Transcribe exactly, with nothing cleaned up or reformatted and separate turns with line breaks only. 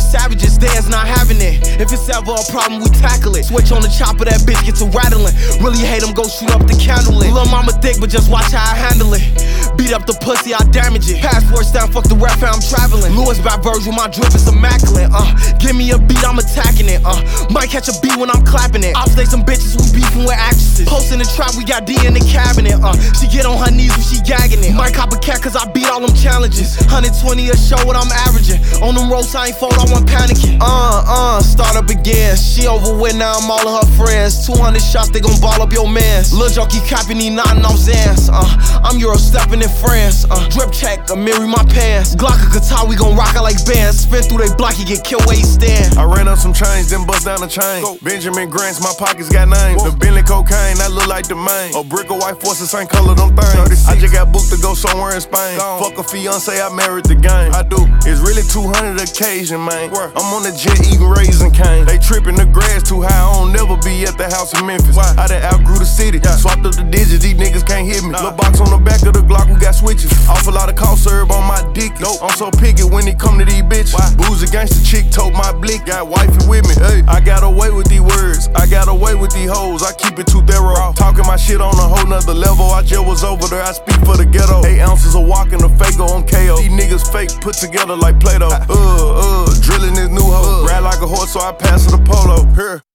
savages, theirs not having it. If it's ever a problem, we tackle it. Switch on the chopper, that bitch get to rattling. Really hate him, go shoot up the candle lit. Lil' mama thick, but just watch how I handle it. Beat up the pussy, I damage it. Passport stamp, fuck the ref, I'm traveling. Louis by Virgil, my drip is immaculate. Uh, give me a beat, I'm attacking it. Uh, might catch a beat when I'm clapping it. I'll play some bitches, we beefing with actresses. Posting the trap, we got D in the cabinet. Uh, she get on her knees when she gagging it. Might cop a cat, cause I beat all them challenges. one hundred twenty a show, what I'm averaging. On them roads, I ain't fold, I want panicking. Uh, uh, start up again. She over with, now I'm all of her friends. two hundred shots, they gon' ball up your mans. Lil' jockey capping, he nodding off Zans. Uh, I'm Euro stepping in France. Uh, drip check, a mirror my pants. Glock a guitar, we gon' rock it like bands. Spin through they block, he get killed where he stand.
I ran up some chains, then bust down the chain. Go. Benjamin Grants, my pockets got names. Whoa. The Bentley cocaine, that look like the main. A brick of white force, the same color, them things. thirty-six. I just got booked to go somewhere in Spain. Gone. Fuck a fiance, I married the game. I do. It's really two hundred occasion, man. Word. I'm on the jet eating raisin cane. They tripping, the grass too high, I don't never be at the house in Memphis. Why? I done outgrew the city. Yeah. Swapped up the digits, these niggas can't hit me. Nah. Little box on the back of the Glock, we got switches. Off a lot of cough syrup on my dick. Nope. I'm so picky when it come to these bitches. Why? Booze against the chick, told my blick. Got wifey with me. Hey. I got away with these words. I got away with these hoes. I keep it too thorough. Raw. Talking my shit on a whole nother level. I just was over there. I speak for the ghetto. Eight ounces of walking the Fago on K O. These niggas fake put together like Play-Doh. Uh, uh, drilling this new hoe. Uh. Ride like a horse, so I pass her the polo. Here.